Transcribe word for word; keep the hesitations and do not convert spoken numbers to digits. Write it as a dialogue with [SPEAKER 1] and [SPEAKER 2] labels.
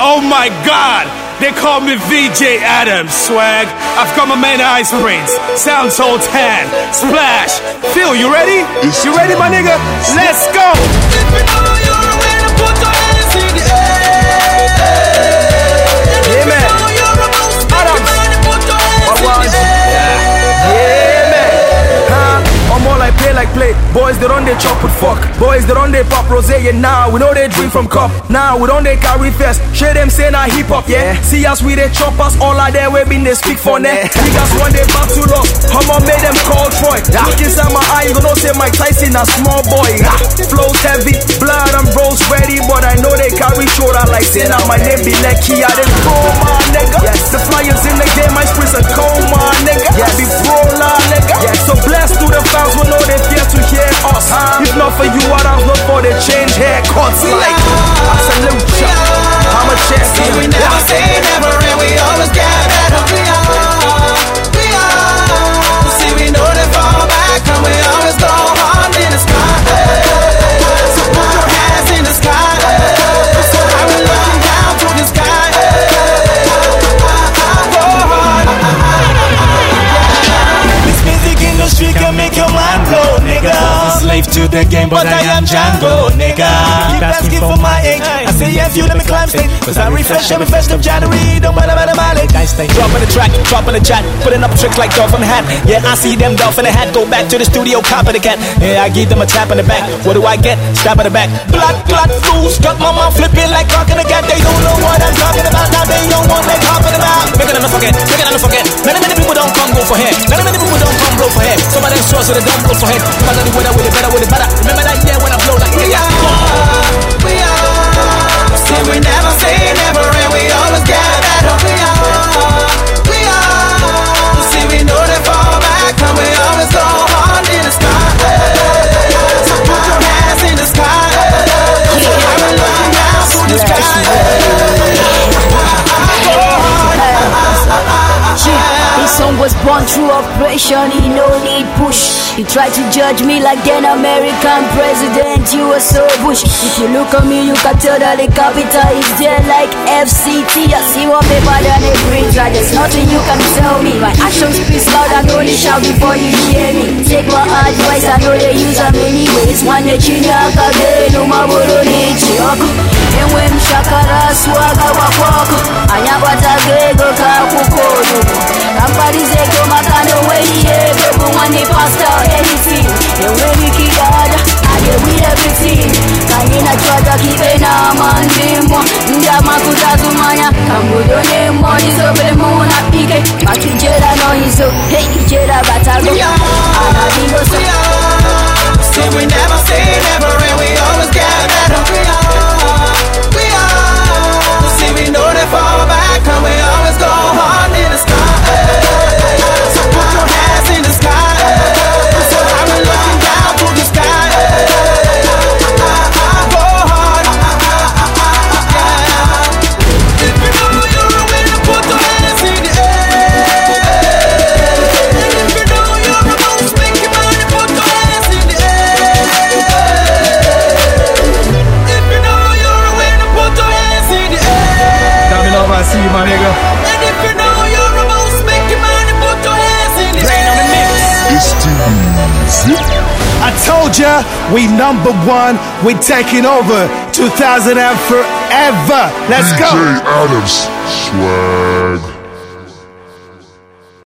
[SPEAKER 1] Oh my God, they call me V J Adams, swag. I've got my main eye springs, sound so tan, splash. Phil, you ready? You ready, my nigga? Let's go. If you know you're a winner, put your hands in the air. Yeah, man. Adams. Yeah, yeah, man. Huh? I'm all like play like play. Boys, they run they chop with fuck. Boys, they run they pop rose. Yeah, now we know they drink from cup. Now we don't they carry fest. Share them say nah hip hop, yeah. See us we they chop us all out there. We been they speak for net. Niggas one day back to love. Hummer made them call Troy. Look inside my eye, you gonna say Mike Tyson a small boy. Flows heavy, blood and bros ready, but I know they carry shoulder like say now my name be Lecky. I didn't go my nigga. Yes. The flyers in the game, my spritz a coma nigga. Yes. Be pro la nigga. Yes. So blessed to the fans who know they fear to hear us. Huh? If not for you, what else not for the change haircuts like I salute you. I'm a champion.
[SPEAKER 2] We never say never and we always get better. We are, we are. See we know they fall back and we always go hard in the sky. So put your hands in the sky. So I will looking down to the sky. Go hard. This music industry can make your mind blow, nigga. Slave to the game, but, but I am Django, nigga. Keep asking for my age. I say yes, you let me climb stage. Cause I refresh every first of January. Don't matter about the mileage. Nice thing. Drop on the track, drop on the chat. Putting up tricks like Dolph in the hat. Yeah, I see them Dolph in the hat. Go back to the studio, cop of the cat. Yeah, I give them a tap on the back. What do I get? Stab on the back. Blood, blood, fools. Got my mouth flipping like cock in the cat. They don't know what I'm talking about. Now they don't want they talking about. Make it not forget, make it not forget. Many, many people don't come go for hair. Many, many people don't come blow for hair. Some of them straws so they don't blow for head. But I do with it, with it better, with it better. Remember that year when I blow like we are, we are. See we never say never and we always get better. We are, we are. See we know they fall back and we always go hard in the sky. So put your hands in the sky. So I will look down to the sky.
[SPEAKER 3] This song was born through operation, he no need push. You try to judge me like an American president, you were so bush. If you look at me, you can tell that the capital is there like F C T. I see what paper than a bridge, right? There's nothing you can tell me. My actions speak loud and only shout before you hear me. Take my advice, I know they use them anyways. One the chinyaka, they no maboro ni chiyoko. And when shakara swaga wakwako, anyabata gego kakukono. Kamparize go makano way yeah, go one day pasta anything. And when we keep God, I get with everything. Kanina chwata kipena mandimo. Ndama kutazumanya, kamudone money so bele muna pike. Makijera no hizo, hey kijera batago. Anadingo so.
[SPEAKER 2] See we never say never and we always get better. We are, we are. See we know they fall back and we always go hard in the sky. So put your hands in the sky. So I will looking down to the sky. Go hard. If you know you're a winner, put your hands in the air. If you know you're a boss, make your money, put your hands in the air. If you know you're a winner, put your hands in the air.
[SPEAKER 1] Tell me love, I see you, my nigga.
[SPEAKER 2] And if you know you're a boss, make your money, put your hands in the air.
[SPEAKER 4] It's too easy.
[SPEAKER 1] I told ya, we number one, we taking over two thousand and forever. Let's go.
[SPEAKER 4] V J Adams, swag.